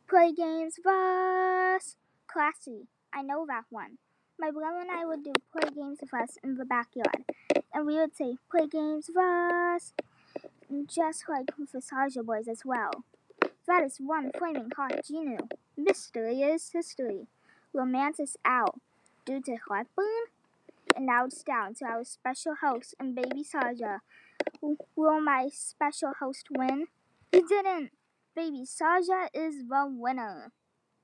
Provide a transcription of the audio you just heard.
Play games with us. Classy. I know that one. My brother and I would do play games with us in the backyard. And we would say, play games with us. Just like with the Saja boys as well. That is one flaming hot Genu. Mystery is history. Romance is out. Due to heartburn? And now it's down to our special host and baby Saja. Will my special host win? He didn't! Baby Saja is the winner.